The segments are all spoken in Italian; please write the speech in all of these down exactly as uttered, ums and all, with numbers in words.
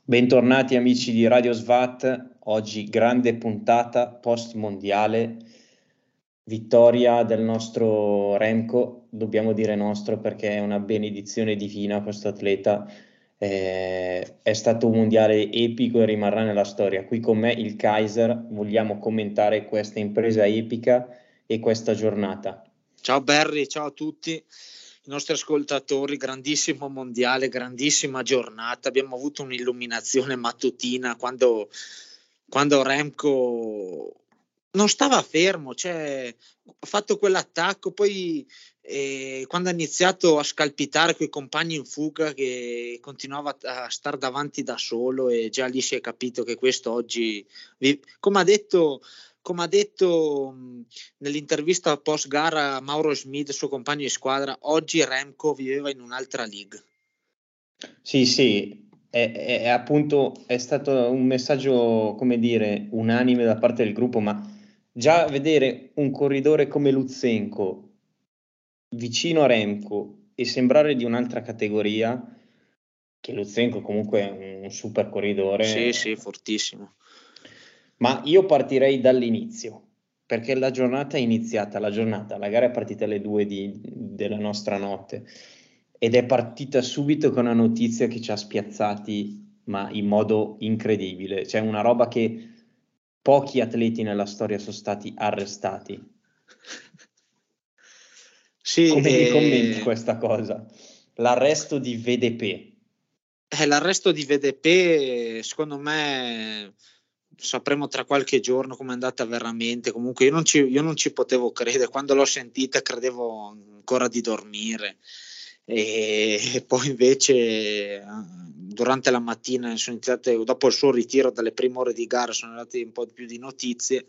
Bentornati amici di Radio Svat, oggi grande puntata post mondiale, vittoria del nostro Remco, dobbiamo dire nostro perché è una benedizione divina questo atleta, eh, è stato un mondiale epico e rimarrà nella storia. Qui con me il Kaiser, vogliamo commentare questa impresa epica e questa giornata. Ciao Barry, ciao a tutti i nostri ascoltatori, grandissimo mondiale, grandissima giornata, abbiamo avuto un'illuminazione mattutina quando, quando Remco non stava fermo, cioè, ha fatto quell'attacco, poi eh, quando ha iniziato a scalpitare quei compagni in fuga che continuava a stare davanti da solo, e già lì si è capito che questo oggi, come ha detto come ha detto mh, nell'intervista post gara Mauro Schmid, suo compagno di squadra, oggi Remco viveva in un'altra league. Sì, sì, è, è- è appunto è stato un messaggio, come dire, unanime da parte del gruppo, ma già vedere un corridore come Lutsenko vicino a Remco e sembrare di un'altra categoria, che Lutsenko comunque è un super Sì, corridore, sì, fortissimo. ma io partirei dall'inizio, perché la giornata è iniziata, la giornata, la gara è partita alle due di- della nostra notte ed è partita subito con una notizia che ci ha spiazzati, ma in modo incredibile. Cioè una roba che pochi atleti nella storia sono stati arrestati. Sì, Come ti commenti eh, questa cosa? L'arresto di V D P. eh, l'arresto di V D P, secondo me, sapremo tra qualche giorno come è andata veramente. Comunque io non ci, io non ci potevo credere, quando l'ho sentita credevo ancora di dormire, e, e poi invece eh, durante la mattina sono iniziate, dopo il suo ritiro dalle prime ore di gara, sono andate un po' più di notizie,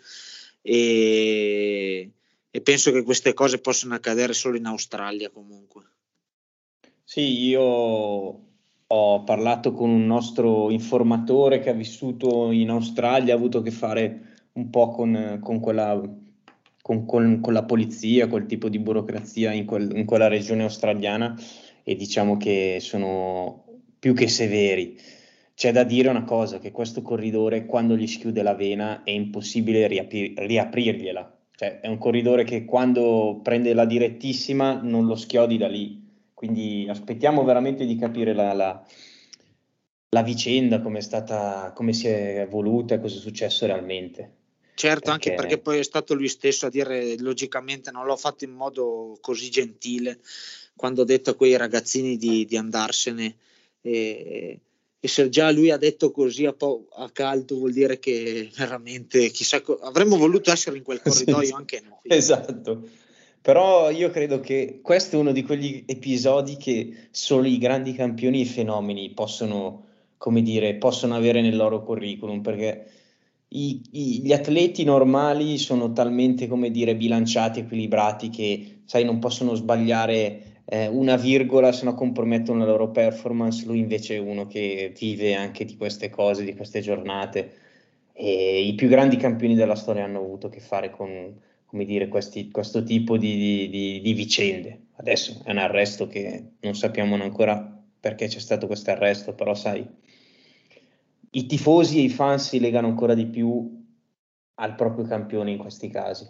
e, e penso che queste cose possano accadere solo in Australia comunque. Sì, io ho parlato con un nostro informatore che ha vissuto in Australia, ha avuto a che fare un po' con, con quella, con, con- con la polizia, quel tipo di burocrazia in, quel- in quella regione australiana e diciamo che sono più che severi. C'è da dire una cosa, che questo corridore quando gli schiude la vena è impossibile riapri- riaprirgliela. Cioè è un corridore che quando prende la direttissima non lo schiodi da lì. Quindi aspettiamo veramente di capire la, la- la vicenda, come è stata, come si è evoluta e cosa è successo realmente. Certo, anche perché Perché poi è stato lui stesso a dire, logicamente non l'ho fatto in modo così gentile quando ho detto a quei ragazzini di, di andarsene, e, e se già lui ha detto così a, po- a caldo, vuol dire che veramente chissà, co- avremmo voluto essere in quel sì, corridoio sì, anche noi. esatto. Però io credo che questo è uno di quegli episodi che solo i grandi campioni e fenomeni possono, come dire, possono avere nel loro curriculum, perché i- i- gli atleti normali sono talmente, come dire, bilanciati, equilibrati che, sai, non possono sbagliare eh, una virgola, se no compromettono la loro performance. Lui invece è uno che vive anche di queste cose, di queste giornate. E i più grandi campioni della storia hanno avuto a che fare con, come dire, questi- questo tipo di, di- di- di vicende. Adesso è un arresto che non sappiamo ancora perché c'è stato questo arresto, però sai, i tifosi e i fan si legano ancora di più al proprio campione in questi casi.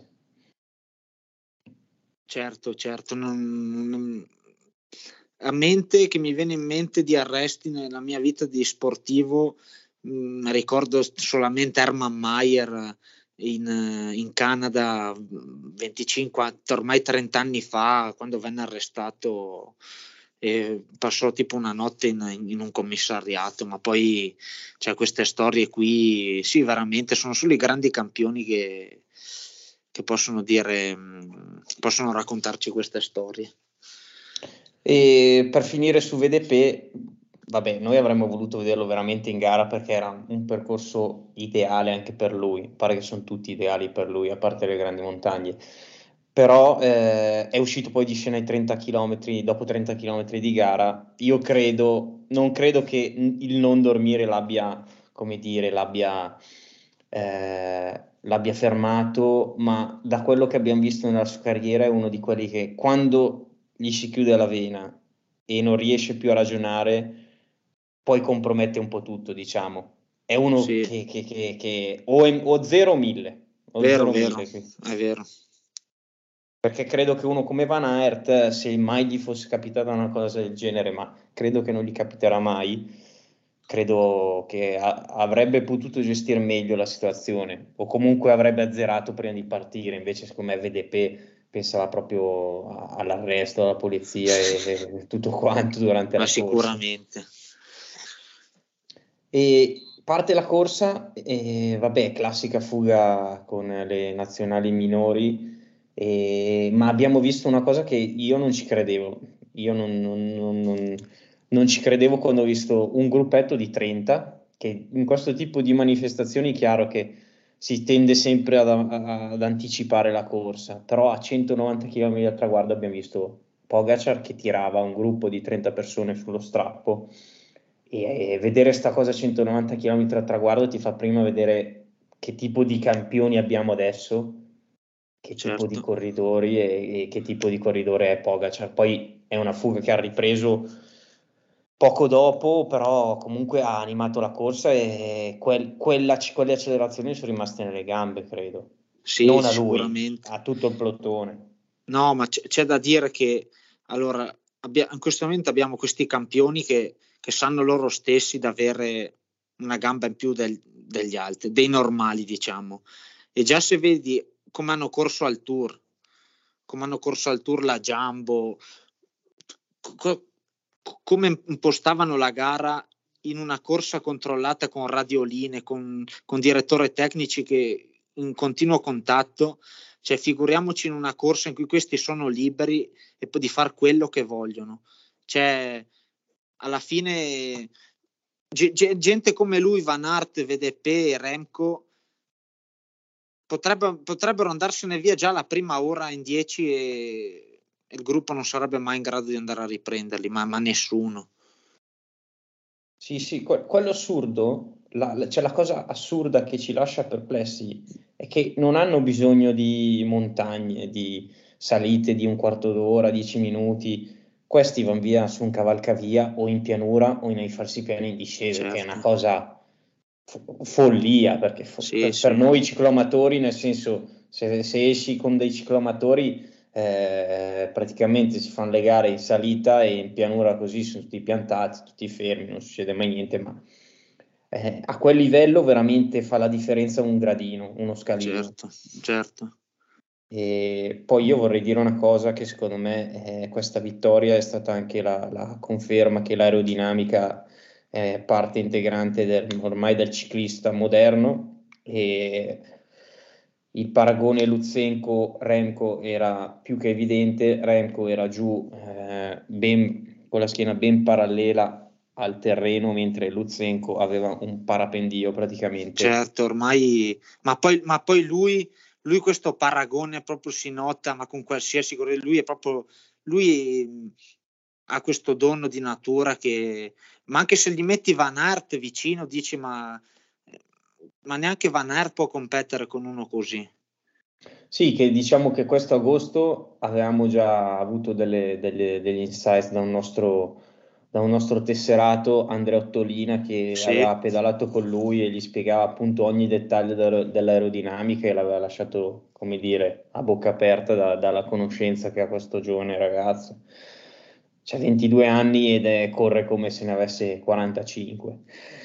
Certo, certo, non, non- a mente che mi viene in mente di arresti nella mia vita di sportivo, mh, ricordo solamente Hermann Maier in, eh, in Canada venticinque, ormai trenta anni fa, quando venne arrestato e passò tipo una notte in, in un commissariato, ma poi cioè, queste storie qui, sì, veramente sono solo i grandi campioni che, che possono dire, mh, possono raccontarci queste storie. E per finire su V D P, vabbè, noi avremmo voluto vederlo veramente in gara perché era un percorso ideale anche per lui. Pare che sono tutti ideali per lui, a parte le grandi montagne. Però eh, è uscito poi di scena ai trenta chilometri, dopo trenta chilometri di gara. Io credo, non credo che il non dormire l'abbia, come dire, l'abbia eh, l'abbia fermato, ma da quello che abbiamo visto nella sua carriera è uno di quelli che quando gli si chiude la vena e non riesce più a ragionare, poi compromette un po' tutto, diciamo. È uno Sì. che, che, che, che o, è, o zero o mille. O Vero, zero vero, mille qui. è vero. Perché credo che uno come Van Aert, se mai gli fosse capitata una cosa del genere, ma credo che non gli capiterà mai, credo che a- avrebbe potuto gestire meglio la situazione, o comunque avrebbe azzerato prima di partire. Invece, secondo me, V D P pensava proprio a- all'arresto, alla polizia e, e tutto quanto durante Ma la corsa. sicuramente. E parte la corsa, e vabbè, classica fuga con le nazionali minori. E- ma abbiamo visto una cosa che io non ci credevo. Io non, non- non- non- non ci credevo quando ho visto un gruppetto di trenta, che in questo tipo di manifestazioni è chiaro che si tende sempre ad, ad anticipare la corsa, però a centonovanta chilometri dal traguardo abbiamo visto Pogacar che tirava un gruppo di trenta persone sullo strappo, e, e vedere sta cosa a centonovanta chilometri dal traguardo ti fa prima vedere che tipo di campioni abbiamo adesso, che tipo di Certo. corridori e, e che tipo di corridore è Pogacar. Poi è una fuga che ha ripreso poco dopo, però comunque ha animato la corsa e quel- quella- quelle accelerazioni sono rimaste nelle gambe, credo. Sì, Non a lui, sicuramente. a tutto il plotone. No, ma c'è, c'è da dire che allora abbia- in questo momento abbiamo questi campioni che, che sanno loro stessi di avere una gamba in più del- degli altri, dei normali, diciamo. E già se vedi come hanno corso al Tour, come hanno corso al Tour la Jumbo, co- come impostavano la gara in una corsa controllata con radioline, con, con direttori tecnici che in continuo contatto, cioè figuriamoci in una corsa in cui questi sono liberi e poi di fare quello che vogliono. Cioè, alla fine ge- ge- gente come lui, Van Aert, V D P, Remco potrebbe, potrebbero andarsene via già la prima ora in dieci e, e il gruppo non sarebbe mai in grado di andare a riprenderli, ma, ma nessuno. Sì, sì, que- quello assurdo, la, la- cioè la cosa assurda che ci lascia perplessi è che non hanno bisogno di montagne, di salite di un quarto d'ora, dieci minuti. Questi vanno via su un cavalcavia o in pianura o nei falsipiani in discesa, che è una Certo, cosa fo- follia, perché fo- sì, per, per sì, noi cicloamatori, nel senso, se, se esci con dei cicloamatori, eh, praticamente si fanno le gare in salita e in pianura, così sono tutti piantati, tutti fermi, non succede mai niente, ma eh, a quel livello veramente fa la differenza un gradino, uno scalino. certo, certo. E poi io vorrei dire una cosa che secondo me eh, questa vittoria è stata anche la, la conferma che l'aerodinamica è parte integrante del- ormai del ciclista moderno, e il paragone Lutsenko-Remco era più che evidente. Remco era giù eh, ben, con la schiena ben parallela al terreno, mentre Lutsenko aveva un parapendio praticamente. Certo, ormai, ma poi, ma poi lui, lui questo paragone proprio si nota, ma con qualsiasi correre, lui è proprio, lui mh, ha questo dono di natura che, ma anche se gli metti Van Aert vicino, dici, ma, ma neanche Van Aert può competere con uno così. Sì, che diciamo che questo agosto avevamo già avuto delle- delle- degli insights da un nostro, da un nostro tesserato, Andrea Ottolina, che Sì, aveva pedalato con lui e gli spiegava appunto ogni dettaglio dell'aer- dell'aerodinamica, e l'aveva lasciato, come dire, a bocca aperta da- dalla conoscenza che ha questo giovane ragazzo. C'ha ventidue anni ed è, corre come se ne avesse quarantacinque.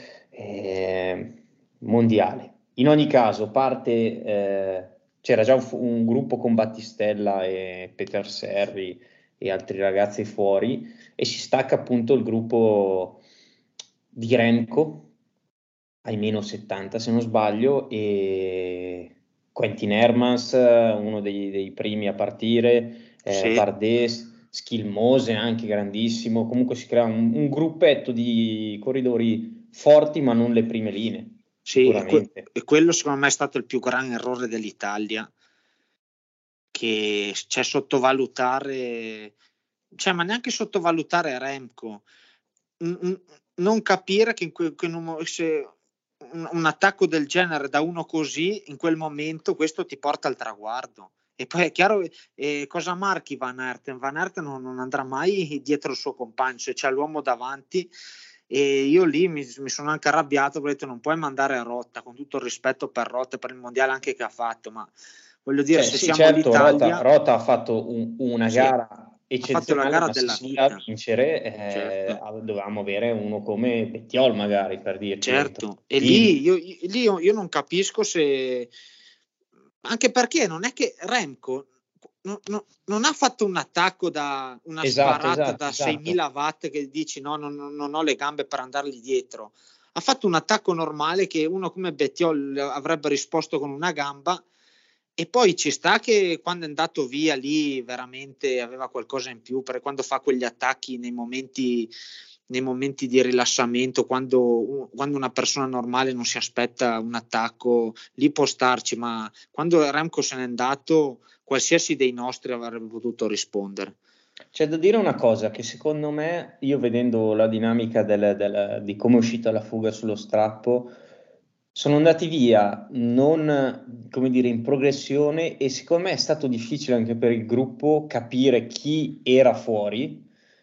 Eh, mondiale. In ogni caso, parte, eh, c'era già un, fu- un gruppo con Battistella e Peter Serri e altri ragazzi fuori, e si stacca appunto il gruppo di Remco ai meno settanta se non sbaglio, e Quentin Hermans, uno dei, dei primi a partire, eh, sì, Bardet, Schilmose anche grandissimo. Comunque si crea un, un gruppetto di corridori forti, ma non le prime linee, sì, e, que- sicuramente. e quello secondo me è stato il più grande errore dell'Italia, che c'è sottovalutare, cioè, ma neanche sottovalutare Remco, n- n- non capire che, in que- che in un, mo- se un, un attacco del genere da uno così, in quel momento questo ti porta al traguardo. E poi è chiaro, eh, cosa marchi Van Aert? Van Aert non, non andrà mai dietro il suo compagno, se c'è l'uomo davanti, e io lì mi, mi sono anche arrabbiato, ho detto non puoi mandare a Rota, con tutto il rispetto per Rota e per il mondiale anche che ha fatto, ma voglio dire, Cioè, se sì, siamo certo, Rota, l'Italia, Rota ha fatto un- una sì, gara ha fatto la eccezionale, gara ma se della si voleva vita, vincere eh, certo. dovevamo avere uno come Bettiol magari, per dirti, o Certo, e lì io, lì io, io non capisco se, anche perché non è che Remco no, no, non ha fatto un attacco da una Esatto, sparata esatto, da esatto. seimila watt che dici no, non, non ho le gambe per andargli dietro. Ha fatto un attacco normale che uno come Bettiol avrebbe risposto con una gamba, e poi ci sta che quando è andato via lì veramente aveva qualcosa in più, perché quando fa quegli attacchi nei momenti nei momenti di rilassamento, quando, quando una persona normale non si aspetta un attacco, lì può starci, ma quando Remco se n'è andato, qualsiasi dei nostri avrebbe potuto rispondere. C'è da dire una cosa, che secondo me, io vedendo la dinamica del- del- di come è uscita la fuga sullo strappo, sono andati via non, come dire, in progressione, e secondo me è stato difficile anche per il gruppo capire chi era fuori,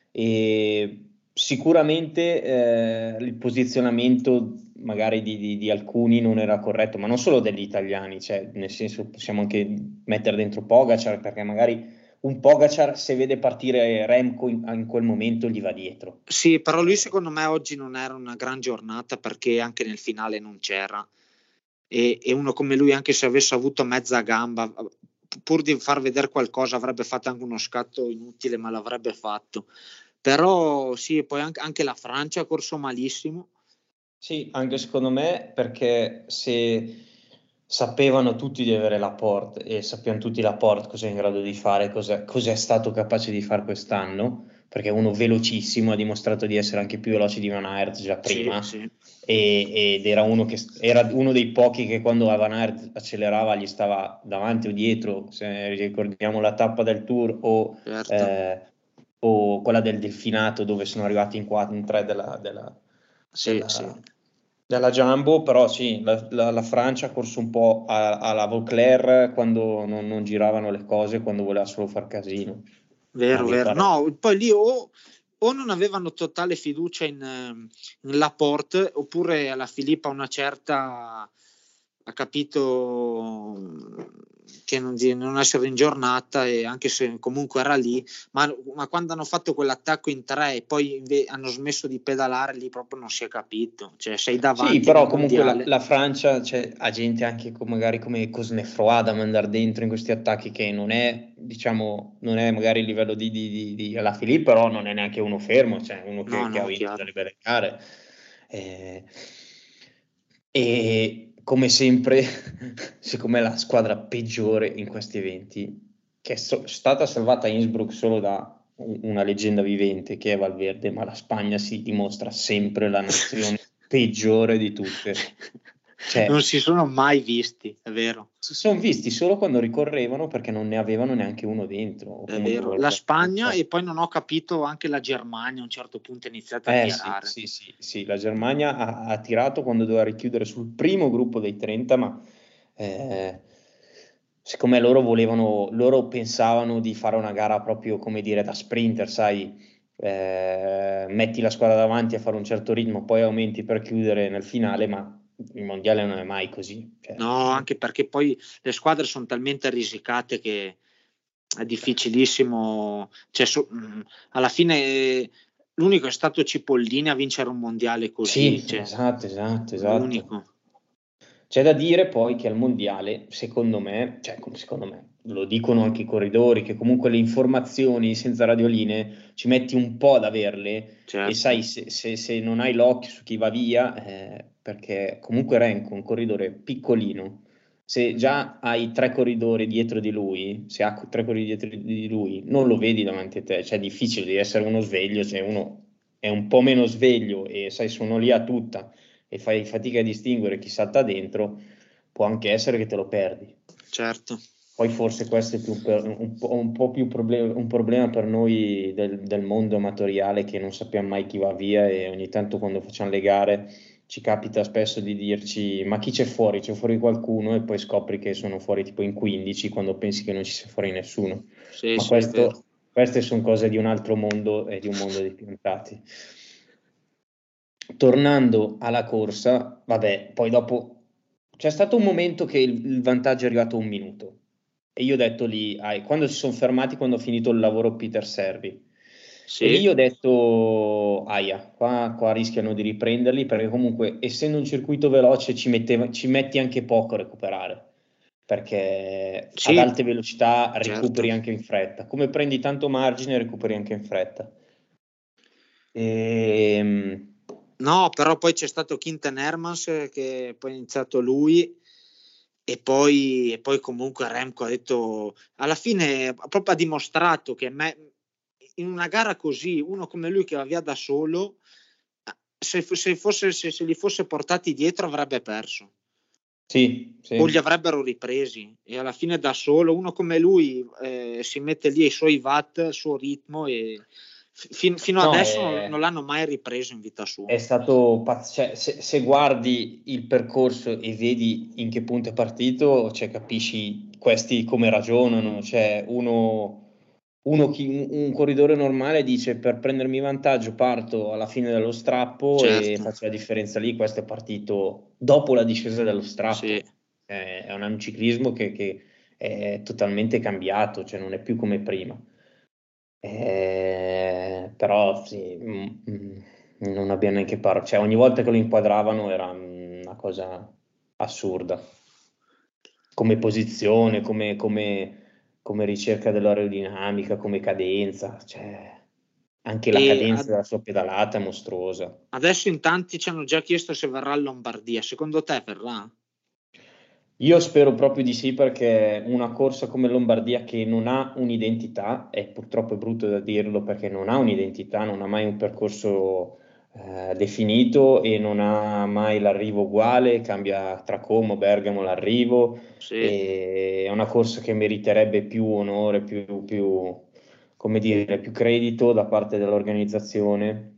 e sicuramente eh, il posizionamento magari di, di- di alcuni non era corretto, ma non solo degli italiani, cioè nel senso possiamo anche mettere dentro Pogacar, perché magari un Pogacar se vede partire Remco in, in quel momento gli va dietro. Sì, però lui secondo me oggi non era una gran giornata, perché anche nel finale non c'era, e, e uno come lui, anche se avesse avuto mezza gamba, pur di far vedere qualcosa, avrebbe fatto anche uno scatto inutile, ma l'avrebbe fatto. Però sì, poi anche, anche la Francia ha corso malissimo. Sì, anche secondo me, perché se sapevano tutti di avere Laporte, e sappiamo tutti Laporte cosa è in grado di fare, cosa cosa è stato capace di fare quest'anno, perché è uno velocissimo, ha dimostrato di essere anche più veloce di Van Aert già Sì, prima, sì. e- ed era uno, che, era uno dei pochi che quando Van Aert accelerava gli stava davanti o dietro, se ricordiamo la tappa del Tour o, Certo, eh, o quella del Delfinato, dove sono arrivati in, quattro, in tre della, della sì, sì. della, della Jumbo, però sì, la, la- la Francia ha corso un po' a- alla Vauclair quando non, non giravano le cose, quando voleva solo far casino, a Vero, mio vero. parere. No, poi lì o, o non avevano totale fiducia in, ehm, in Laporte, oppure alla Filippa una certa ha capito mm, che non, di non essere in giornata, e anche se comunque era lì, ma, ma quando hanno fatto quell'attacco in tre e poi inve- hanno smesso di pedalare, lì proprio non si è capito. Cioè sei Sì, davanti però nel comunque la, mondiale. la Francia, cioè, ha gente anche co- magari come Cosnefroy da mandare dentro in questi attacchi, che non è, diciamo, non è magari il livello di, di, di, di Alaphilippe, però non è neanche uno fermo, cioè uno che, No, che ha no, vinto chiaro. delle belle gare. Eh, e come sempre, siccome è la squadra peggiore in questi eventi, che è so- stata salvata a Innsbruck solo da un- una leggenda vivente che è Valverde, ma la Spagna si dimostra sempre la nazione peggiore di tutte. Non Cioè, si sono mai visti, è vero. si sono visti solo quando ricorrevano, perché non ne avevano neanche uno dentro, o È comunque vero, la qualcosa, non Spagna, so. e poi non ho capito anche la Germania a un certo punto ha iniziato a Eh sì, tirare. sì, sì, sì, la Germania ha, ha tirato quando doveva richiudere sul primo gruppo dei trenta, ma eh, siccome loro volevano, loro pensavano di fare una gara proprio, come dire, da sprinter, sai, eh, metti la squadra davanti a fare un certo ritmo, poi aumenti per chiudere nel finale, ma il mondiale non è mai così. Cioè, No, anche perché poi le squadre sono talmente risicate che è difficilissimo. Cioè, so- mh, alla fine eh, l'unico è stato Cipollini a vincere un mondiale sì, così, cioè, esatto, esatto, esatto. l'unico. C'è da dire poi che al mondiale, secondo me, cioè come secondo me, lo dicono anche i corridori, che comunque le informazioni senza radioline ci metti un po' ad averle, e Certo, sai, se, se- se non hai l'occhio su chi va via, eh, perché comunque Renko, un corridore piccolino, se già hai tre corridori dietro di lui, se ha tre corridori dietro di lui, non lo vedi davanti a te, cioè è difficile di essere uno sveglio, se uno è un po' meno sveglio e sai, sono lì a tutta e fai fatica a distinguere chi salta dentro, può anche essere che te lo perdi. certo. Poi forse questo è più per- un po', un po' più proble- un problema per noi del, del mondo amatoriale, che non sappiamo mai chi va via, e ogni tanto quando facciamo le gare ci capita spesso di dirci ma chi c'è fuori? C'è fuori qualcuno, e poi scopri che sono fuori tipo in quindici quando pensi che non ci sia fuori nessuno. Sì, Ma sì, è vero. questo, queste sono cose di un altro mondo e di un mondo di piantati. tornando alla corsa, vabbè, poi dopo c'è stato un momento che il, il vantaggio è arrivato a un minuto e io ho detto lì, ah, quando si sono fermati, quando ho finito il lavoro Peter Servi, e lì Sì, ho detto, aia, qua, qua rischiano di riprenderli perché comunque essendo un circuito veloce ci, metteva, ci metti anche poco a recuperare, perché ad sì, alte velocità certo. recuperi anche in fretta, come prendi tanto margine recuperi anche in fretta. Ehm, No, però poi c'è stato Quinten Hermans eh, che poi ha iniziato lui e poi, e poi comunque Remco ha detto, alla fine proprio ha dimostrato che me, in una gara così, uno come lui che va via da solo, se, se, fosse, se, se li fosse portati dietro avrebbe perso. sì, O li sì. avrebbero ripresi e alla fine da solo uno come lui eh, si mette lì ai suoi watt, il suo ritmo e fi- fino No, adesso non, non è, l'hanno mai ripreso in vita sua. è stato pazz- cioè, se, se guardi il percorso e vedi in che punto è partito, cioè, capisci questi come ragionano. Cioè, uno, uno chi- un, un corridore normale dice per prendermi vantaggio parto alla fine dello strappo e Certo, faccio la differenza lì. Questo è partito dopo la discesa dello sì. strappo. Eh, è un ciclismo che, che è totalmente cambiato, cioè non è più come prima. Eh, però sì, mm, mm, non abbiamo neanche parlato, cioè ogni volta che lo inquadravano era mm, una cosa assurda, come posizione, come, come- come ricerca dell'aerodinamica, come cadenza, cioè anche la E cadenza ad- della sua pedalata è mostruosa. adesso in tanti ci hanno già chiesto se verrà a Lombardia. Secondo te verrà? Io spero proprio di sì perché una corsa come Lombardia che non ha un'identità, e purtroppo è brutto da dirlo perché non ha un'identità, non ha mai un percorso eh, definito e non ha mai l'arrivo uguale, cambia tra Como, Bergamo l'arrivo, Sì. e è una corsa che meriterebbe più onore, più, più, come dire, più credito da parte dell'organizzazione.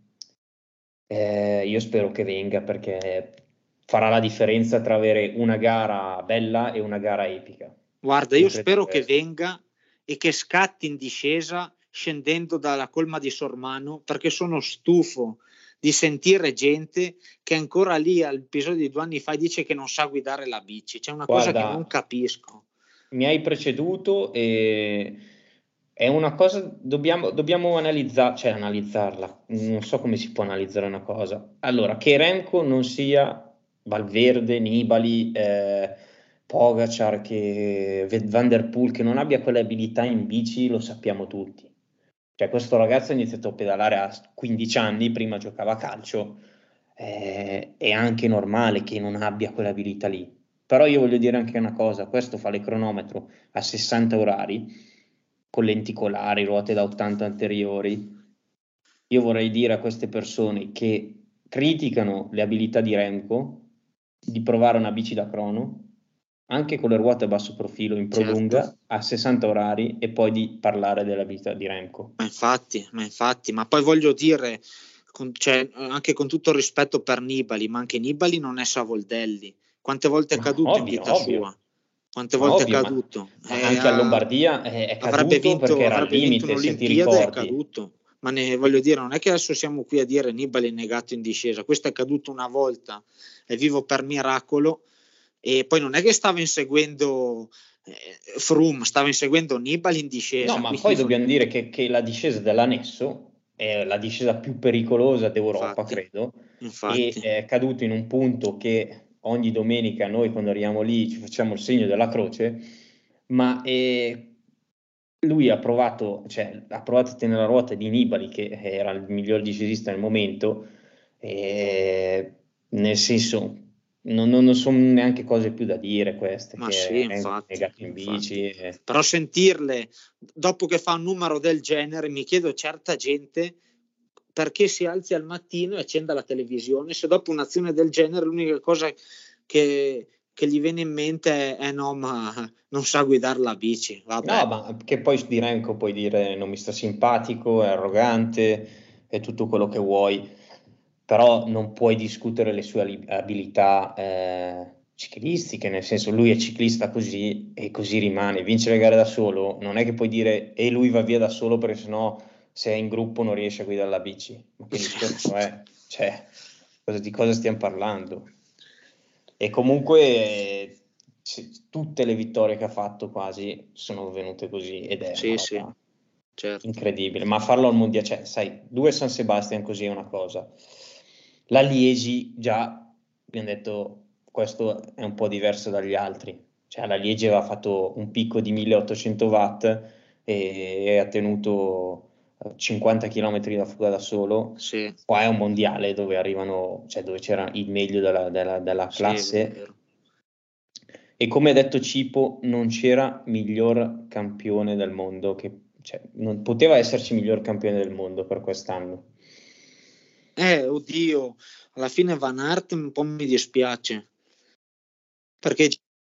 Eh, io spero che venga perché farà la differenza tra avere una gara bella e una gara epica. Guarda, Io io credo spero che questo. venga e che scatti in discesa scendendo dalla colma di Sormano perché sono stufo di sentire gente che ancora lì all'episodio di due anni fa dice che non sa guidare la bici. C'è una cosa che non Guarda, capisco. mi hai preceduto e è una cosa, dobbiamo, dobbiamo analizzare, cioè analizzarla, non so come si può analizzare una cosa. Allora, che Remco non sia Valverde, Nibali, eh, Pogacar, che Van der Poel, che non abbia quelle abilità in bici, lo sappiamo tutti. Cioè, questo ragazzo ha iniziato a pedalare a quindici anni, prima giocava a calcio, eh, è anche normale che non abbia quell'abilità lì. Però io voglio dire anche una cosa, questo fa le cronometro a sessanta orari, con lenticolari, ruote da ottanta anteriori. Io vorrei dire a queste persone che criticano le abilità di Remco di provare una bici da crono, anche con le ruote a basso profilo in Certo. prolunga, a sessanta orari e poi di parlare dell'abilità di Remco. Ma infatti, ma infatti, ma poi voglio dire, con- cioè, anche con tutto il rispetto per Nibali, ma anche Nibali non è Savoldelli. Quante volte è Ma caduto in ovvio, vita ovvio, sua? Quante ma volte è ovvio, ma, caduto? ma E, anche a ha- Lombardia è, è avrebbe caduto perché vinto, era al avrebbe vinto limite, se ti un'Olimpiade e è ricordi. caduto. Ma ne voglio dire, non è che adesso siamo qui a dire Nibali è negato in discesa. Questo è caduto una volta, è vivo per miracolo. E poi non è che stava inseguendo eh, Froome, stava inseguendo Nibali in No, discesa. ma Quindi, poi dobbiamo dire che, che la discesa dell'annesso è la discesa più pericolosa d'Europa, infatti, credo, e infatti. è caduto in un punto che ogni domenica noi quando arriviamo lì ci facciamo il segno della croce, ma eh, lui ha provato, cioè, ha provato a tenere la ruota di Nibali, che era il miglior discesista nel momento, e, nel senso, non, non- non sono neanche cose più da dire queste, Ma sì, che è infatti, negato in infatti. bici. e- Però sentirle dopo che fa un numero del genere, mi chiedo certa gente perché si alzi al mattino e accenda la televisione se dopo un'azione del genere l'unica cosa che, che gli viene in mente è, è no, ma non sa guidare la bici. No, Vabbè, ma che poi di Renko puoi dire non mi sta simpatico, è arrogante, è tutto quello che vuoi, però non puoi discutere le sue ali- abilità eh, ciclistiche, nel senso lui è ciclista così e così rimane. Vince le gare da solo, non è che puoi dire e lui va via da solo perché sennò se è in gruppo non riesce a guidare la bici. Ma che discorso è? Cioè, cosa, di cosa stiamo parlando? E comunque eh, tutte le vittorie che ha fatto quasi sono venute così ed è sì, una sì, roba certo. incredibile. Ma farlo al mondiale, cioè, sai, due San Sebastian così è una cosa. La Liegi già abbiamo detto questo è un po' diverso dagli altri. Cioè, la Liegi aveva fatto un picco di milleottocento watt e, e ha tenuto cinquanta chilometri da fuga da solo. Sì, Qua è un mondiale dove arrivano, cioè dove c'era il meglio della, della, della sì, è vero, è classe. vero. E come ha detto Cipo, non c'era miglior campione del mondo, che, cioè, non poteva esserci miglior campione del mondo per quest'anno. Eh, oddio, alla fine Van Aert un po' mi dispiace, perché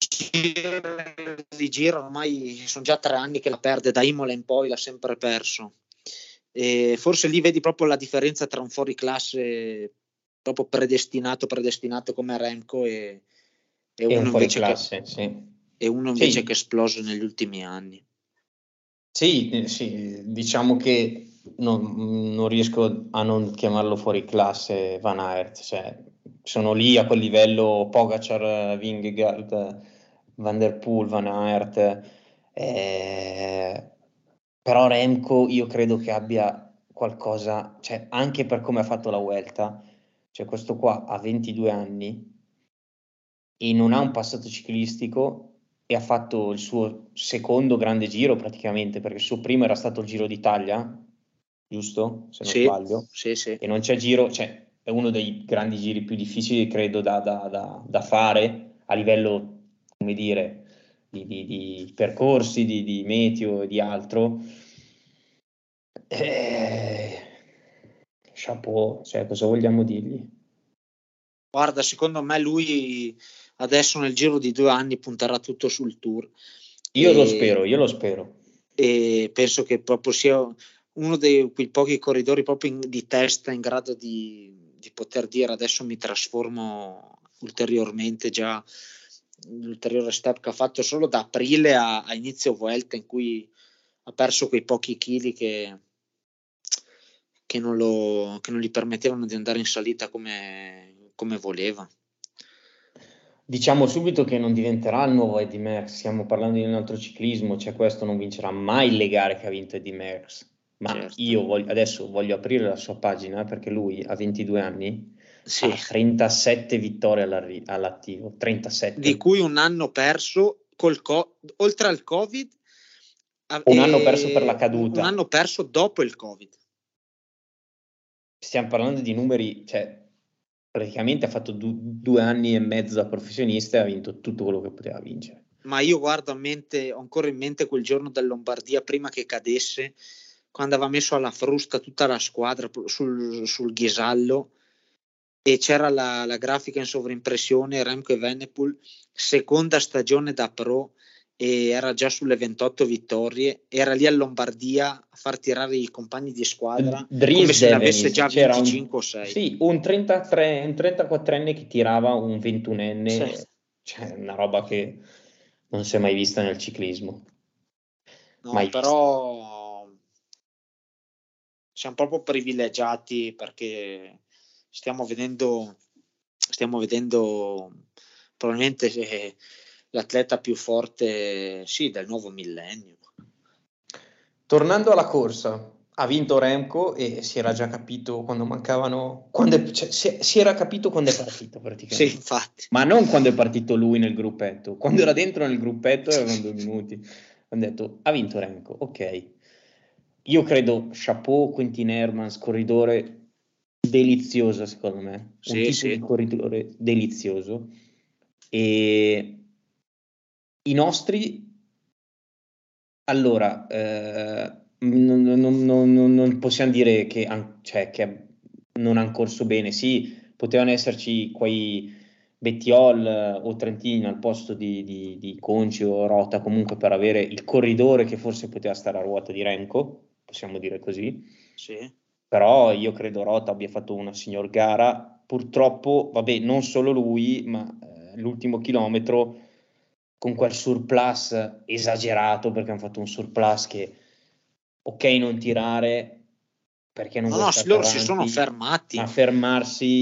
di giro ormai sono già tre anni che la perde, da Imola in poi l'ha sempre perso. E forse lì vedi proprio la differenza tra un fuoriclasse proprio predestinato, predestinato come Remco e, e E un uno invece che fuoriclasse, sì. e uno invece Sì, che è esploso negli ultimi anni. sì, eh, sì, diciamo che non, non riesco a non chiamarlo fuori classe Van Aert, cioè, sono lì a quel livello Pogacar, Vingegaard, Van der Poel, Van Aert, eh, però Remco io credo che abbia qualcosa, cioè anche per come ha fatto la Vuelta, cioè questo qua ha ventidue anni e non ha un passato ciclistico e ha fatto il suo secondo grande giro praticamente, perché il suo primo era stato il Giro d'Italia, giusto? Se non Sì, sbaglio, sì, sì. e non c'è giro, cioè è uno dei grandi giri più difficili, credo, da, da, da, da fare a livello, come dire, di, di, di percorsi, di, di meteo e di altro. Eh, chapeau, cioè cosa vogliamo dirgli? Guarda, secondo me lui adesso nel giro di due anni punterà tutto sul Tour Io lo e, spero, io lo spero. e penso che proprio sia uno dei quei pochi corridori proprio in, di testa in grado di, di poter dire adesso mi trasformo ulteriormente. Già l'ulteriore step che ha fatto solo da aprile a, a inizio Vuelta, in cui ha perso quei pochi chili che, che, non, lo, che non gli permettevano di andare in salita come, come voleva. Diciamo subito che non diventerà il nuovo Eddie Merckx, stiamo parlando di un altro ciclismo, cioè questo non vincerà mai le gare che ha vinto Eddie Merckx, ma Certo. io voglio, adesso voglio aprire la sua pagina perché lui a ventidue anni Sì, ha trentasette vittorie all'attivo, di trentasette, cui un anno perso col co- oltre al Covid a- un anno perso per la e un, un caduta, anno perso dopo il Covid. stiamo parlando di numeri, cioè praticamente ha fatto du- due anni e mezzo da professionista e ha vinto tutto quello che poteva vincere. Ma io guardo a mente, ho ancora in mente quel giorno del Lombardia prima che cadesse, quando aveva messo alla frusta tutta la squadra sul, sul ghisallo e c'era la, la grafica in sovrimpressione, Remco Evenepoel, seconda stagione da pro, e era già sulle ventotto vittorie, era lì a Lombardia a far tirare i compagni di squadra come Dries se ne avesse Devenis, già c'era vinti un, cinque o sei. sì, un trentatré, un trentaquattrenne che tirava un Sì. ventunenne, cioè una roba che non si è mai vista nel ciclismo, No, mai vista. però siamo proprio privilegiati perché stiamo vedendo, stiamo vedendo probabilmente eh, l'atleta più forte, sì, del nuovo millennio. Tornando alla corsa, ha vinto Remco e si era già capito quando mancavano, quando è- cioè, si, si era capito quando è partito Sì, praticamente, infatti. ma non quando è partito lui nel gruppetto, quando era dentro nel gruppetto erano due minuti, hanno detto ha vinto Remco, ok. Io credo, chapeau Quentin Hermans, corridore delizioso secondo me, un Sì, tipo di sì. corridore delizioso e i nostri, allora, eh, non, non- non- non- non possiamo dire che, han- cioè, che non hanno corso bene, sì, potevano esserci quei Bettiol eh, o Trentini al posto di, di, di Conci o Rota comunque per avere il corridore che forse poteva stare a ruota di Remco, possiamo dire così. Sì. Però io credo Rota abbia fatto una signor gara, purtroppo, vabbè, non solo lui, ma eh, l'ultimo chilometro con quel surplus esagerato, perché hanno fatto un surplus che, ok, non tirare perché non No, vuoi no, sì, stare loro si sono avanti, ma fermati. fermarsi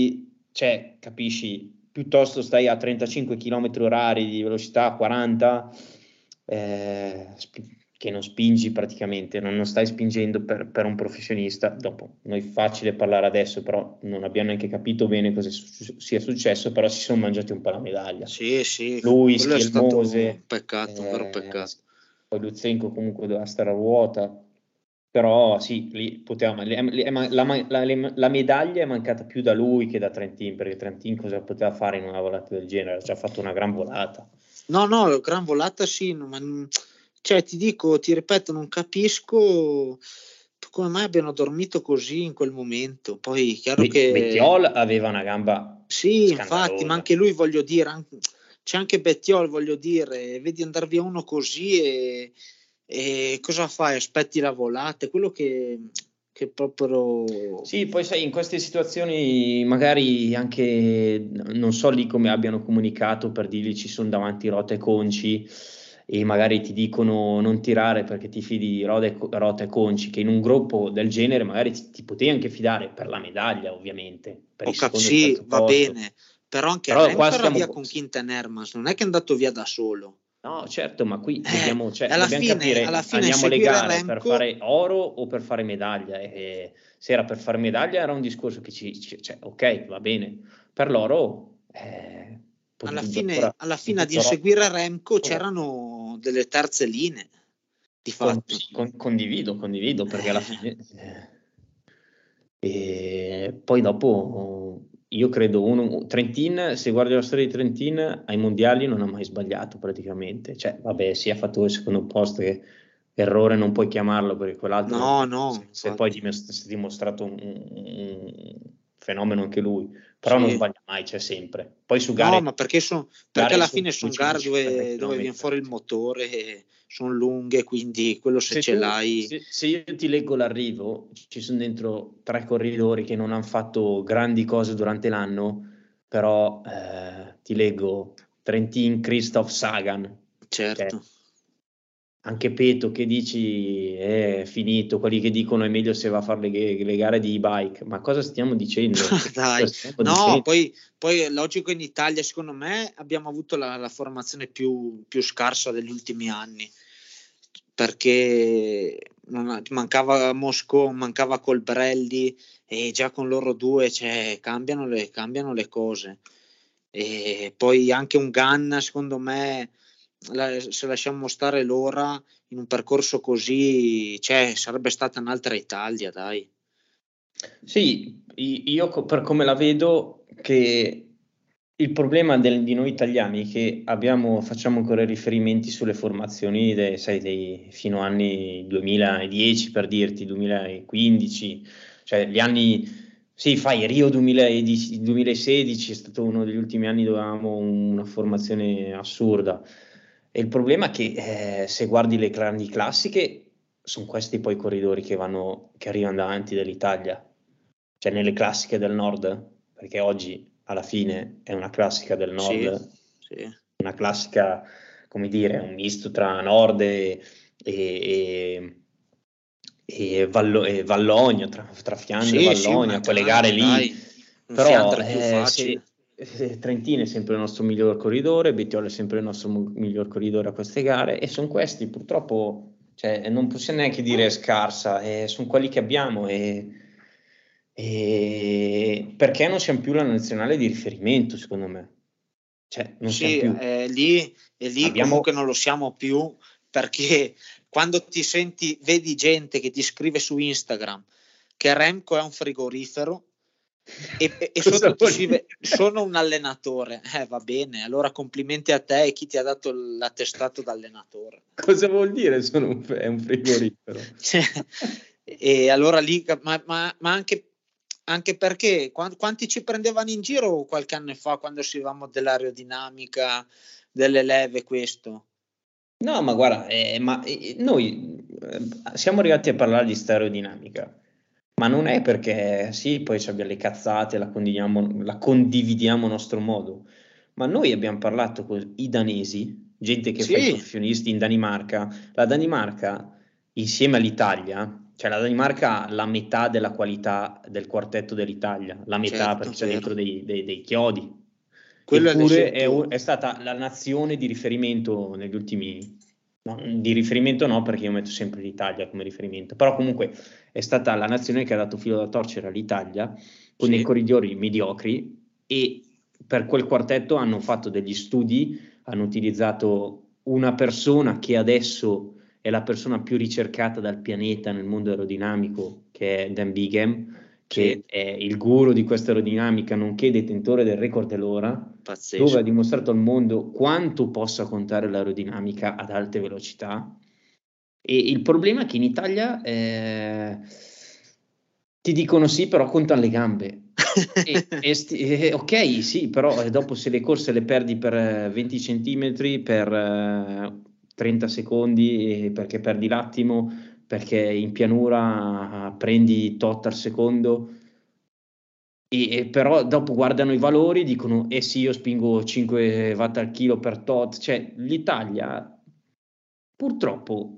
cioè, capisci, piuttosto stai a trentacinque chilometri orari di velocità, quaranta, eh, sp- che non spingi praticamente, non, non stai spingendo per, per un professionista. Dopo, noi facile parlare adesso, però non abbiamo neanche capito bene cosa su- sia successo, però si sono mangiati un po' la medaglia. Sì, sì, Lui, quello è stato Schielmose, un peccato, un vero eh, peccato. poi Lutsenko comunque doveva stare a ruota, però sì, lì poteva, lì- lì- la, la- la- la medaglia è mancata più da lui che da Trentin, perché Trentin cosa poteva fare in una volata del genere? Ha già fatto una gran volata. No, no, gran volata sì, no, ma cioè ti dico, ti ripeto, non capisco come mai abbiano dormito così in quel momento. Poi chiaro Be- che Bettiol aveva una gamba sì, infatti, ma scandalosa. anche lui voglio dire, anche- c'è anche Bettiol, voglio dire, vedi andare via uno così e, e cosa fai? Aspetti la volata, è quello che, che proprio... Sì, poi sai, in queste situazioni magari anche, non so lì come abbiano comunicato per dirgli ci sono davanti Rota e Conci e magari ti dicono non tirare perché ti fidi di Rota e, Rota e Conci, che in un gruppo del genere magari ti, ti potevi anche fidare per la medaglia, ovviamente, per Ho il cap- secondo e il sì, terzo va posto. bene, però anche Però qua Remco era stiamo... via con Quinten Hermans, non è che è andato via da solo. No, certo, ma qui Eh, dobbiamo, e cioè, alla dobbiamo fine, alla capire, fine andiamo alle inseguire gare per Remco, fare oro o per fare medaglia? E, e se era per fare medaglia era un discorso che ci, ci- cioè, ok, va bene, per l'oro, eh, alla pot- fine, ancora alla fine ad tutto oro. inseguire Remco c'erano delle terze linee, di Con- fatto. sì, con- condivido, condivido, perché alla Eh, fine... eh, e poi dopo io credo uno, Trentin, se guardi la storia di Trentin, ai mondiali non ha mai sbagliato praticamente. Cioè, vabbè, si è fatto il secondo posto, che errore non puoi chiamarlo perché quell'altro no, no, si si è poi infatti. dimos- si è dimostrato un, un fenomeno anche lui, però non Sì. sbaglia mai, c'è sempre. Poi su No, gare, ma perché, so- perché gare alla su fine sono gare duecentocinquanta dove, dove viene km. fuori il motore, e sono lunghe, quindi quello se Se ce tu, l'hai. se, se io ti leggo l'arrivo, ci sono dentro tre corridori che non hanno fatto grandi cose durante l'anno, però eh, ti leggo Trentin, Christoph Sagan, cioè, Certo. anche Peto che dici è finito, quelli che dicono è meglio se va a fare le, le gare di e-bike, ma cosa stiamo dicendo? Dai, Cosa stiamo no, dicendo? poi, poi è logico in Italia, secondo me, abbiamo avuto la, la formazione più, più scarsa degli ultimi anni, perché non- mancava Moscon, mancava Colbrelli e già con loro due cioè, cambiano, le, cambiano le cose. E poi anche un Ganna, secondo me, la- se lasciamo stare l'ora in un percorso così, cioè, sarebbe stata un'altra Italia, dai. Sì, i- io co- per come la vedo che il problema del- di noi italiani è che abbiamo, facciamo ancora riferimenti sulle formazioni dei, sai, dei fino anni duemiladieci per dirti, duemilaquindici, cioè gli anni, sì, fai Rio duemiladieci duemilasedici è stato uno degli ultimi anni dove avevamo una formazione assurda. E il problema è che eh, se guardi le grandi classiche, sono questi poi i corridori che vanno, che arrivano davanti dell'Italia, cioè nelle classiche del nord, perché oggi alla fine è una classica del Sì, nord, sì. una classica, come dire, un misto tra nord e, e, e, Vallo- e Vallogna, tra, tra Fiandre e Sì, sì, ma Vallogna, è quelle gare chiaro, lì, dai, in però Fiandre è più eh, facile. se, se Trentin è sempre il nostro miglior corridore, Bettiol è sempre il nostro mo- miglior corridore a queste gare, e sono questi purtroppo, cioè, non possiamo neanche dire scarsa, eh, sono quelli che abbiamo. E, e perché non siamo più la nazionale di riferimento, secondo me? Cioè, non siamo Sì, più. è lì, è lì Abbiamo. comunque non lo siamo più perché quando ti senti, vedi gente che ti scrive su Instagram che Remco è un frigorifero e, e- e Cosa sotto ti vuol dire? scrive sono un allenatore, eh, va bene, allora complimenti a te e chi ti ha dato l'attestato d'allenatore. Cosa vuol dire? Sono un, è un frigorifero. Cioè, e allora lì, ma, ma- ma anche, anche perché qua- quanti ci prendevano in giro qualche anno fa quando uscivamo dell'aerodinamica, delle leve, questo? No, ma guarda, eh, ma eh, noi eh, siamo arrivati a parlare di stereodinamica, ma non è perché sì, poi ci abbiamo le cazzate, la condividiamo, la condividiamo a nostro modo, ma noi abbiamo parlato con i danesi, gente che fa i Sì, professionisti in Danimarca. La Danimarca, insieme all'Italia, cioè la Danimarca ha la metà della qualità del quartetto dell'Italia, la metà certo, perché c'è vero. dentro dei, dei, dei chiodi. Quello è Eppure è, l'esempio. è stata la nazione di riferimento negli ultimi, no, di riferimento no, perché io metto sempre l'Italia come riferimento, però comunque è stata la nazione che ha dato filo da torcere all'Italia con Sì. dei corridori mediocri, e per quel quartetto hanno fatto degli studi, hanno utilizzato una persona che adesso è la persona più ricercata dal pianeta nel mondo aerodinamico, che è Dan Bigham, che Sì. è il guru di questa aerodinamica, nonché detentore del record dell'ora, Pazzesco. dove ha dimostrato al mondo quanto possa contare l'aerodinamica ad alte velocità. E il problema è che in Italia eh, ti dicono sì, però contano le gambe. E, e sti- e, ok, sì, però eh, dopo se le corse le perdi per eh, venti centimetri, per eh, trenta secondi, eh, perché perdi l'attimo, perché in pianura eh, prendi tot al secondo, e, e però dopo guardano i valori, dicono eh sì, io spingo cinque watt al chilo per tot. Cioè l'Italia purtroppo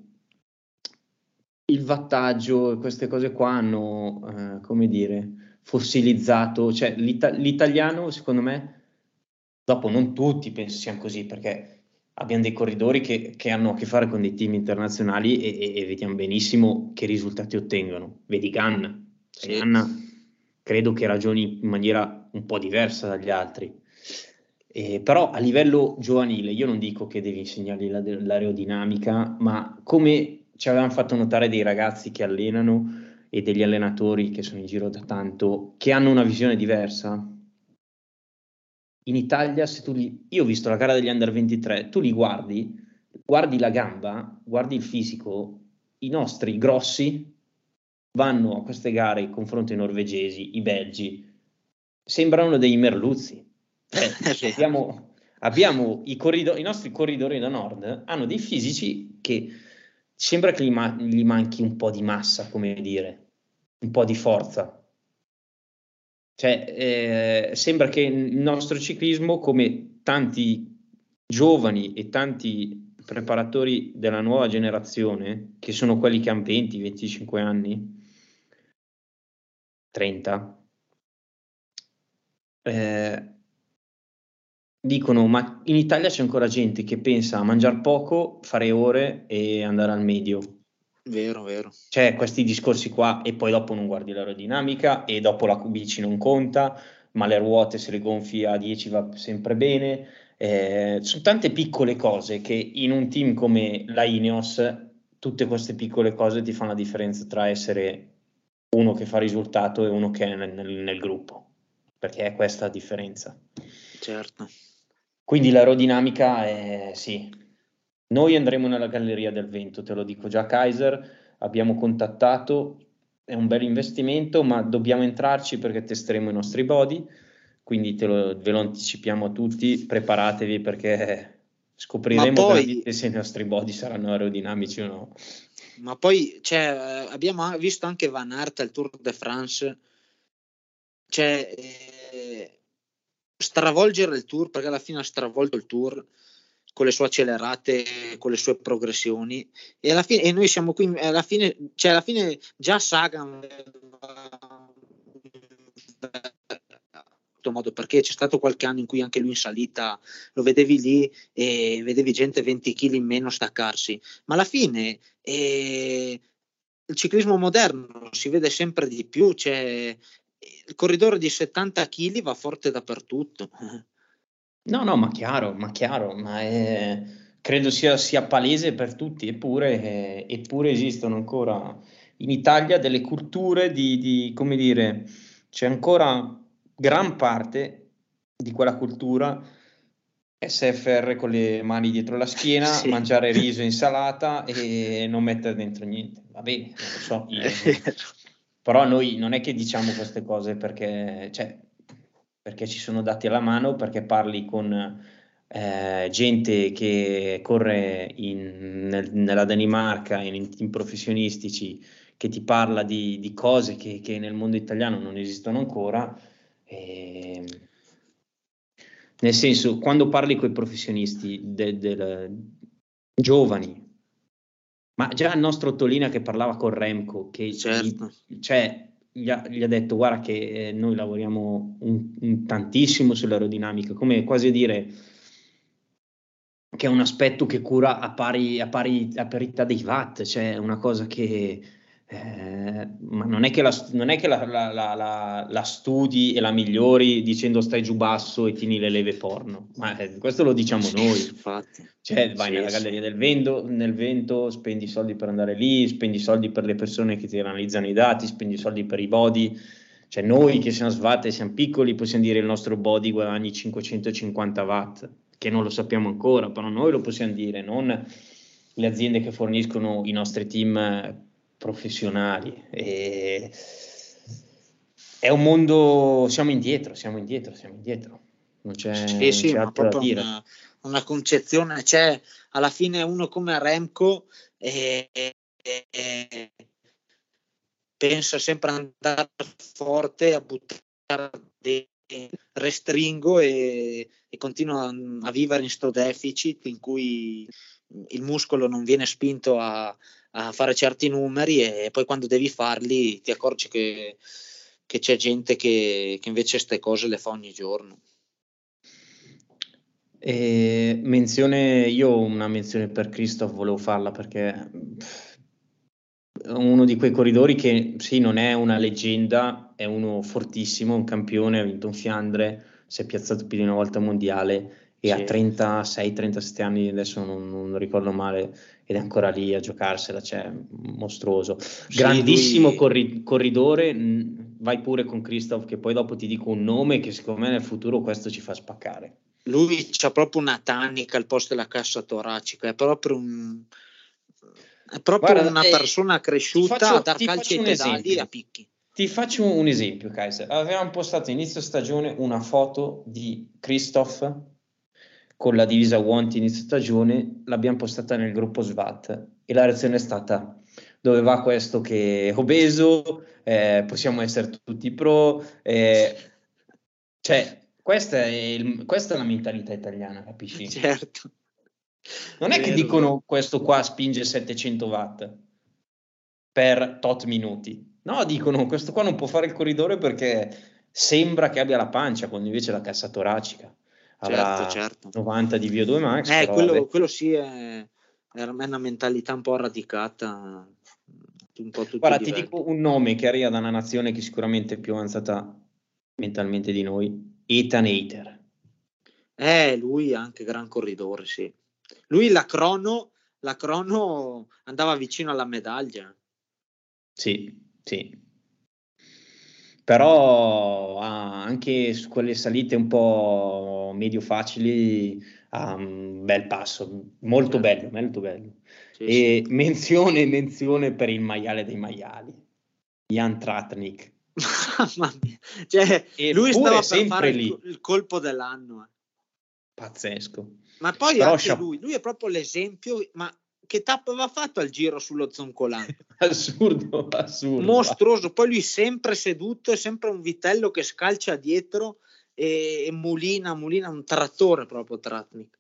il wattaggio e queste cose qua hanno, eh, come dire, fossilizzato, cioè l'ita- l'italiano secondo me, dopo non tutti penso siano così, perché abbiamo dei corridori che, che hanno a che fare con dei team internazionali e, e- e vediamo benissimo che risultati ottengono. Vedi Ganna, cioè, Sì. Ganna credo che ragioni in maniera un po' diversa dagli altri. Eh, però a livello giovanile io non dico che devi insegnargli la- l'aerodinamica, ma come ci avevano fatto notare dei ragazzi che allenano e degli allenatori che sono in giro da tanto, che hanno una visione diversa. In Italia, se tu li, io ho visto la gara degli under ventitré, tu li guardi, guardi la gamba, guardi il fisico, i nostri grossi vanno a queste gare confronto ai norvegesi, i belgi, sembrano dei merluzzi. Cioè, abbiamo, abbiamo i, corrido- i nostri corridori da nord, hanno dei fisici che sembra che gli, ma- gli manchi un po' di massa, come dire, un po' di forza. Cioè, eh, sembra che il nostro ciclismo, come tanti giovani e tanti preparatori della nuova generazione, che sono quelli che hanno venti venticinque anni, trenta, eh, dicono, ma in Italia c'è ancora gente che pensa a mangiare poco, fare ore e andare al medio. Vero, vero. C'è questi discorsi qua, e poi dopo non guardi l'aerodinamica, e dopo la bici non conta, ma le ruote se le gonfi a dieci va sempre bene. Eh, sono tante piccole cose che in un team come la Ineos, tutte queste piccole cose ti fanno la differenza tra essere uno che fa risultato e uno che è nel, nel, nel gruppo, perché è questa la differenza. Certo. Quindi l'aerodinamica è sì. Noi andremo nella Galleria del Vento, te lo dico già, Kaiser, abbiamo contattato, è un bel investimento, ma dobbiamo entrarci perché testeremo i nostri body, quindi te lo, ve lo anticipiamo a tutti, preparatevi perché Ma scopriremo poi, veramente se i nostri body saranno aerodinamici o no. ma poi cioè, abbiamo a- visto anche Van Aert al Tour de France, cioè, eh, stravolgere il Tour, perché alla fine ha stravolto il Tour con le sue accelerate, con le sue progressioni, e alla fine, e noi siamo qui alla fine, cioè alla fine già Sagan modo, perché c'è stato qualche anno in cui anche lui in salita lo vedevi lì e vedevi gente venti chili in meno staccarsi, ma alla fine eh, il ciclismo moderno si vede sempre di più, cioè il corridore di settanta chili va forte dappertutto. No, no, ma chiaro, ma chiaro, ma è- credo sia, sia palese per tutti, eppure, eh, eppure esistono ancora in Italia delle culture di, di, come dire, c'è ancora gran parte di quella cultura S F R con le mani dietro la schiena, Sì. mangiare riso e insalata e non mettere dentro niente. Va bene, non lo so, io, però noi non è che diciamo queste cose perché, cioè, perché ci sono dati alla mano, perché parli con eh, gente che corre in- nel- nella Danimarca, in, in team professionistici, che ti parla di, di cose che, che nel mondo italiano non esistono ancora. E, nel senso, quando parli con i professionisti de- del- giovani, Ma già il nostro Tolina che parlava con Remco, che certo. gli, cioè, gli, ha, gli ha detto guarda che eh, noi lavoriamo un, un tantissimo sull'aerodinamica, come quasi a dire che è un aspetto che cura a pari, a pari a parità dei watt, cioè è una cosa che eh, ma non è che, la, non è che la, la, la, la studi e la migliori dicendo stai giù basso e tieni le leve porno, ma eh, questo lo diciamo sì, noi. infatti. Cioè vai Sì, nella galleria sì. del vento, nel vento, spendi soldi per andare lì, spendi soldi per le persone che ti analizzano i dati, spendi soldi per i body. Cioè noi che siamo svate e siamo piccoli possiamo dire il nostro body guadagni cinquecentocinquanta watt, che non lo sappiamo ancora, però noi lo possiamo dire, non le aziende che forniscono i nostri team professionali. E è un mondo, siamo indietro, siamo indietro, siamo indietro. Non c'è, Sì, non sì, c'è ma altro da proprio dire. una, una concezione, cioè alla fine uno come Remco eh, eh, eh, pensa sempre a andare forte, a buttare dei restringo e, e continua a, a vivere in sto deficit in cui il muscolo non viene spinto a, a fare certi numeri e poi quando devi farli ti accorgi che, che c'è gente che, che invece queste cose le fa ogni giorno. E menzione, io ho una menzione per Christoph, volevo farla perché pff, è uno di quei corridori che sì, non è una leggenda, è uno fortissimo, un campione, ha vinto un Fiandre, si è piazzato più di una volta mondiale e Sì. a trentasei trentasette anni, adesso non, non ricordo male, ed è ancora lì a giocarsela, cioè mostruoso. Sì, Grandissimo lui... corri- corridore, mh, vai pure con Christoph che poi dopo ti dico un nome che secondo me nel futuro questo ci fa spaccare. Lui c'ha proprio una tanica al posto della cassa toracica, è proprio un è proprio Guarda, una eh, persona ti cresciuta a faccio, dar ti calci faccio ai un pedali e a esempio. picchi. Ti faccio un esempio, Kaiser. Avevamo postato inizio stagione una foto di Christoph con la divisa Wanty inizio stagione, l'abbiamo postata nel gruppo S W A T e la reazione è stata: dove va questo che è obeso, eh, possiamo essere tutti pro, eh, cioè questa è, il- questa è la mentalità italiana, capisci? Certo. Non è che Vero, vero. dicono questo qua spinge settecento watt per tot minuti. No, dicono questo qua non può fare il corridore perché sembra che abbia la pancia, quando invece la cassa toracica Certo, avrà certo. novanta di V O due max, Eh, però quello, vabbè. quello sì è, è una mentalità un po' radicata un po' a tutti i Guarda, ti livelli. dico un nome che arriva da una nazione che sicuramente è più avanzata mentalmente di noi, Ethan Hayter. Eh, lui è anche gran corridore, sì. Lui la crono, la crono andava vicino alla medaglia. Sì, sì. Però ah, anche su quelle salite un po' medio facili ha un bel passo, molto Certo. bello, molto bello. Sì, sì. E menzione, menzione per il maiale dei maiali, Jan Tratnik. Mamma mia. Cioè, lui Eppure stava per fare sempre il, lì, il colpo dell'anno. eh. pazzesco. Ma poi Però anche scia- lui, lui è proprio l'esempio, ma che tappa aveva fatto al giro sullo Zoncolan? assurdo, assurdo. Mostruoso, poi lui sempre seduto, è sempre un vitello che scalcia dietro e, e mulina, mulina un trattore proprio Tratnik.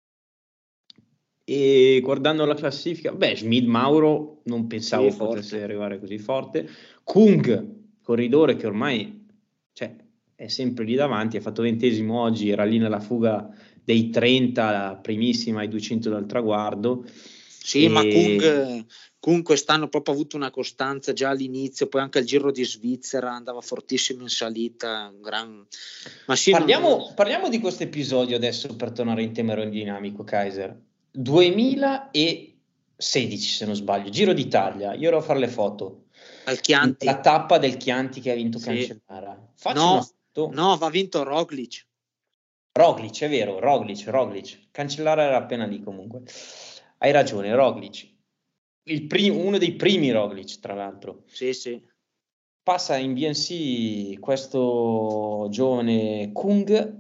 E guardando la classifica, beh, Schmid Mauro non Sì, pensavo potesse forte. arrivare così forte. Kung, corridore che ormai cioè, è sempre lì davanti, ha fatto ventesimo oggi, era lì nella fuga dei trenta, primissima ai duecento dal traguardo. Sì, ma E Kung, Kung quest'anno proprio ha avuto una costanza già all'inizio, poi anche al Giro di Svizzera andava fortissimo in salita, un gran... ma sì, non, non... parliamo, parliamo di questo episodio adesso per tornare in tema aerodinamico, Kaiser. duemilasedici, se non sbaglio, Giro d'Italia, io ero a fare le foto. al In Chianti, quella tappa del Chianti che ha vinto sì. Cancellara. Faccio una No, foto. no, va vinto Roglic. Roglic, è vero, Roglic, Roglic. Cancellara era appena lì comunque. Hai ragione, Roglic. Il prim- uno dei primi Roglic, tra l'altro. Sì, sì. Passa in B N C questo giovane Kung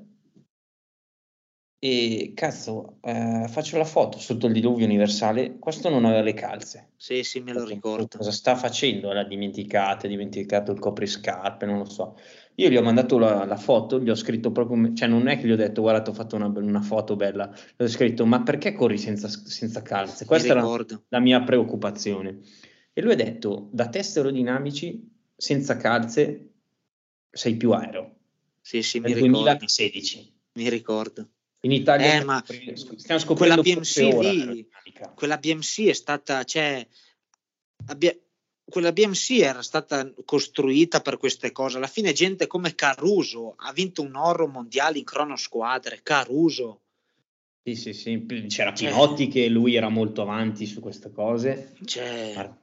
e cazzo, eh, faccio la foto sotto il diluvio universale. Questo non aveva le calze. Sì, sì, me lo ricordo. Cosa sta facendo? L'ha dimenticata, ha dimenticato il copriscarpe, non lo so. Io gli ho mandato la, la foto, gli ho scritto proprio, cioè non è che gli ho detto guarda, ti ho fatto una, una foto bella, gli ho scritto ma perché corri senza, senza calze? Mi Questa era ricordo. la mia preoccupazione. E lui ha detto da test aerodinamici senza calze sei più aero. Sì, sì, mi Nel ricordo. duemilasedici. Mi ricordo. In Italia Eh, stiamo ma scoprendo, stiamo quella scoprendo B M forse C ora lì, l'aerodinamica. quella B M C è stata, cioè, abbia, quella B M C era stata costruita per queste cose. Alla fine gente come Caruso ha vinto un oro mondiale in cronosquadre, Caruso. Sì, sì, sì. C'era Cioè, Pinotti che lui era molto avanti su queste cose. cioè, Ma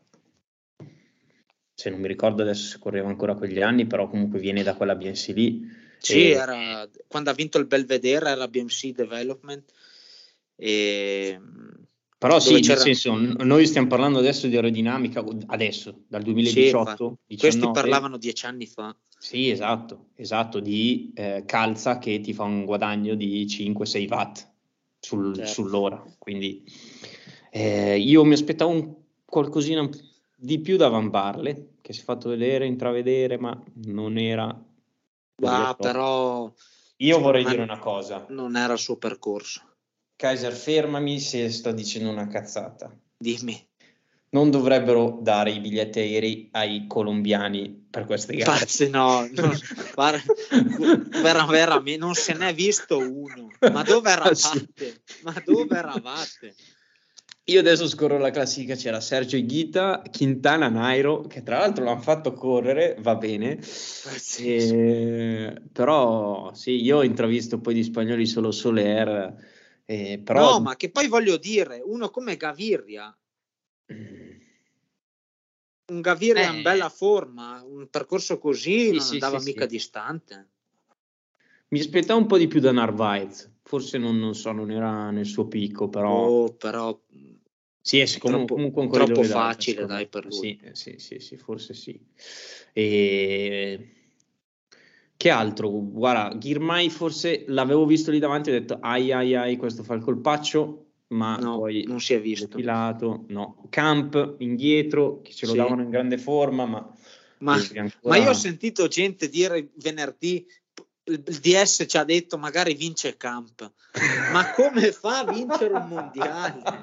se non mi ricordo adesso se correva ancora quegli anni, però comunque viene da quella B M C lì. sì, E, era, quando ha vinto il Belvedere era B M C Development. E, però dove sì, nel c'era, senso, n- noi stiamo parlando adesso di aerodinamica, adesso, dal sì, infatti, duemiladiciotto, questi diciannove. parlavano dieci anni fa. Sì, esatto, esatto, di eh, calza che ti fa un guadagno di cinque sei watt sul- Certo. sull'ora. Quindi eh, io mi aspettavo un qualcosina di più da Van Barle, che si è fatto vedere, intravedere, ma non era Ah, obbligatorio. però Io secondo vorrei dire me una cosa, non era il suo percorso. Kaiser, fermami se sto dicendo una cazzata. Dimmi. Non dovrebbero dare i biglietti aerei ai colombiani per queste gare. Infatti, no, non, guarda, vera, veramente, non se n'è visto uno. Ma dove eravate? Ma dove eravate? Io adesso scorro la classifica, c'era Sergio Higuita, Quintana, Nairo, che tra l'altro l'hanno fatto correre, va bene. E, però sì, io ho intravisto poi di spagnoli solo Soler, eh, però... No, ma che poi voglio dire, uno come Gaviria, un Gaviria in Eh, bella forma, un percorso così sì, non sì, andava sì, mica sì. distante. Mi aspettavo un po' di più da Narvaez, forse non, non so, non era nel suo picco, però... Boh, però Sì, è è comunque, troppo, comunque un troppo corridore da, da facile, dai, scorrere. per lui. Sì, sì, sì, sì, forse sì. E... Che altro? Guarda, Ghirmai forse l'avevo visto lì davanti e ho detto ai ai ai, questo fa il colpaccio, ma No, poi non si è visto. defilato, no. Camp indietro, che ce lo Sì. davano in grande forma, ma Ma, lui ma io ho ancora... sentito gente dire venerdì il il D S ci ha detto magari vince Camp. Ma come fa a vincere un mondiale?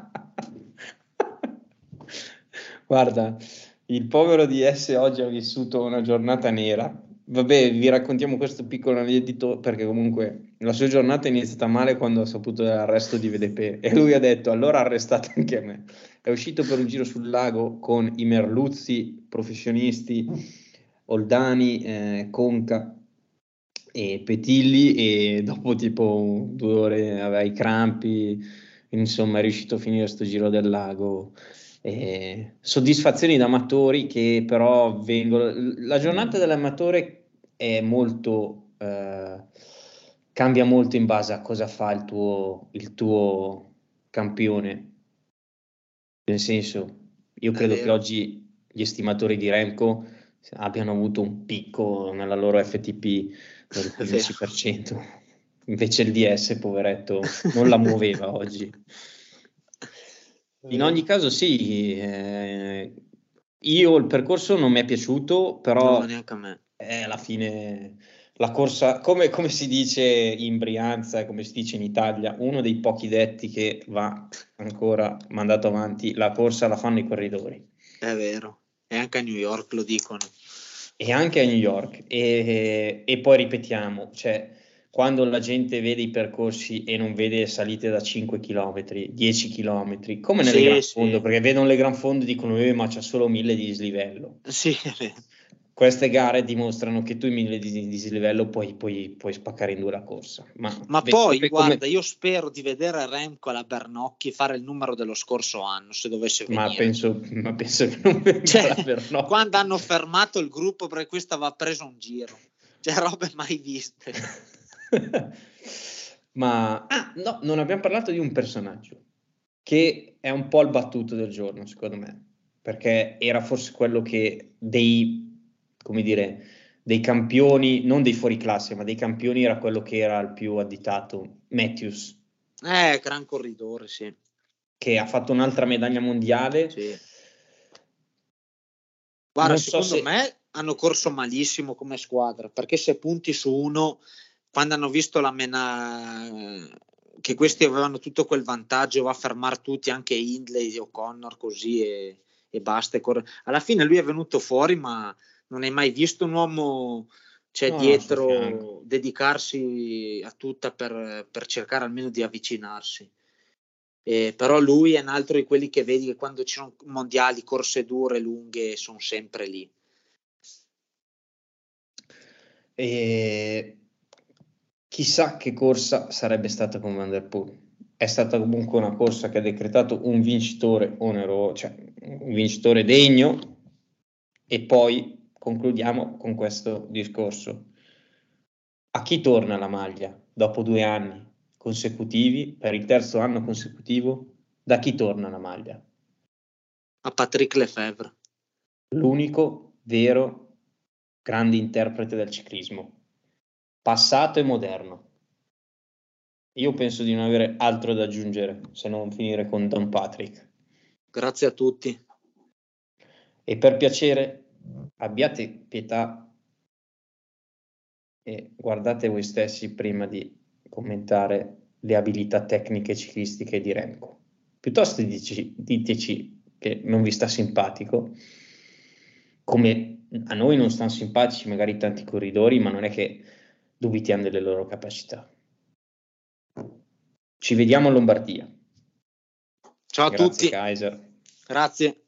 Guarda, il povero D S oggi ha vissuto una giornata nera. Vabbè, vi raccontiamo questo piccolo aneddoto perché comunque la sua giornata è iniziata male quando ha saputo dell'arresto di V D P e lui ha detto allora arrestate anche me. È uscito per un giro sul lago con i merluzzi professionisti, Oldani, eh, Conca e Petilli e dopo tipo due ore aveva i crampi, insomma è riuscito a finire sto giro del lago. Eh, soddisfazioni da amatori che però vengono... La giornata dell'amatore è molto... eh, cambia molto in base a cosa fa il tuo, il tuo campione. Nel senso, io È credo che vero, oggi gli estimatori di Remco abbiano avuto un picco nella loro F T P del è vero. quindici per cento, invece il D S, poveretto, non la muoveva oggi. È In vero. ogni caso, sì, eh, io il percorso non mi è piaciuto, No, però neanche a me. eh, alla fine la corsa, come, come si dice in Brianza e come si dice in Italia, uno dei pochi detti che va ancora mandato avanti, la corsa la fanno i corridori. È vero. E anche a New York lo dicono. E anche a New York. E, e poi ripetiamo, cioè, quando la gente vede i percorsi e non vede salite da cinque chilometri, dieci chilometri, come nelle Sì, gran fondo, sì. perché vedono le gran fondo e dicono, eh, ma c'è solo mille di dislivello. Sì, è vero. Queste gare dimostrano che tu in mille di, di dislivello puoi, puoi, puoi spaccare in due la corsa. Ma Ma ve- poi, come, come- guarda, io spero di vedere Remco alla Bernocchi fare il numero dello scorso anno, se dovesse ma venire. penso, ma penso che non venga Cioè, la Bernocchi. quando hanno fermato il gruppo perché questo aveva preso un giro. Cioè, robe mai viste. Ma ah, no, non abbiamo parlato di un personaggio che è un po' il battuto del giorno, secondo me, perché era forse quello che dei, come dire, dei campioni, non dei fuoriclasse, ma dei campioni era quello che era il più additato, Matthews, Eh, gran corridore, sì. che ha fatto un'altra medaglia mondiale. Sì. Guarda, Non so secondo se me hanno corso malissimo come squadra, perché se punti su uno, quando hanno visto la mena che questi avevano tutto quel vantaggio, va a fermare tutti, anche Hindley, O'Connor, così e, e basta. Alla fine lui è venuto fuori, ma non hai mai visto un uomo, cioè, No, no, dietro dedicarsi a tutta per, per cercare almeno di avvicinarsi. Eh, però lui è un altro di quelli che vedi che quando ci sono mondiali, corse dure, lunghe, sono sempre lì. E chissà che corsa sarebbe stata con Van der Poel. È stata comunque una corsa che ha decretato un vincitore oneroso, cioè un vincitore degno. E poi concludiamo con questo discorso. A chi torna la maglia dopo due anni consecutivi, per il terzo anno consecutivo? Da chi torna la maglia? A Patrick Lefevre. L'unico vero grande interprete del ciclismo, passato e moderno. Io penso di non avere altro da aggiungere, se non finire con Don Patrick. Grazie a tutti. E per piacere, abbiate pietà e guardate voi stessi prima di commentare le abilità tecniche ciclistiche di Remco. Piuttosto dici, diteci che non vi sta simpatico, come a noi non stanno simpatici magari tanti corridori, ma non è che dubitiamo delle loro capacità. Ci vediamo a Lombardia. Ciao a Grazie tutti. Kaiser. Grazie.